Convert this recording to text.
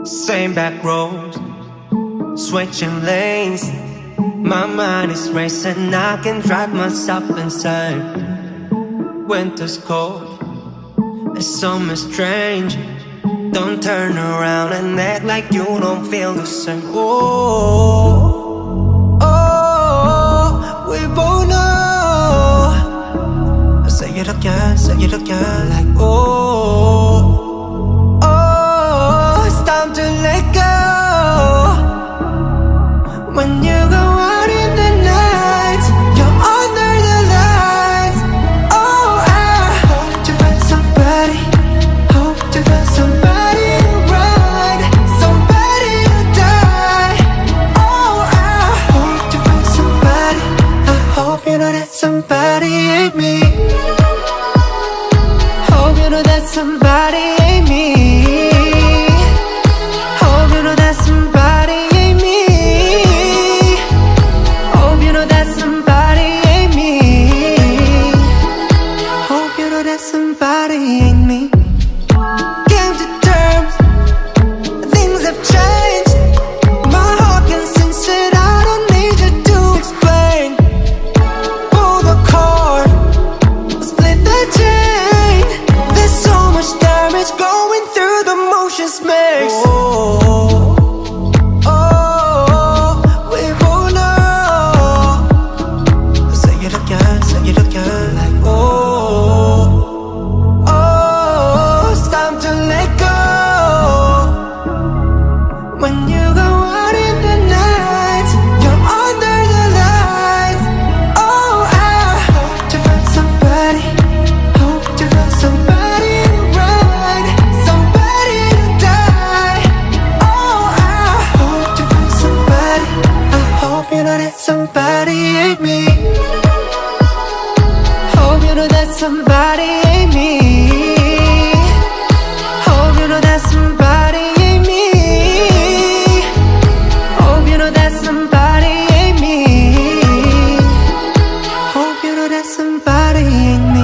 Same back roads, switching lanes. My mind is racing, I can drive myself insane. Winter's cold, and summer's strange. Don't turn around and act like you don't feel the same. Oh, oh, we both know. I say it again, like oh, oh, it's time to let go. When you go out in the night, you're under the lights. Oh, I hope to find somebody, hope to find somebody to ride, somebody to die. Oh, I hope to find somebody. I hope you know that somebody ain't me. Hope you know that somebody ain't me. Hope you know that somebody ain't me. Hope you know that somebody ain't me. Hope you know that somebody ain't me. Came to terms, things have changed. My heart can sense it, I don't need you to explain. Pull the cord, split the chain. There's so much damage going through the motions makes. Oh, oh, we both know. Say it again, like oh, oh, it's time to let go. When you go out in the night, you're under the lights. Oh, I hope to find somebody, hope to find somebody to ride, somebody to die. Oh, I hope to find somebody. I hope you know that somebody ain't me. Hope you know that somebody ain't me. Hope you know that somebody ain't me. Hope you know that somebody ain't me. Hope you know that somebody ain't me.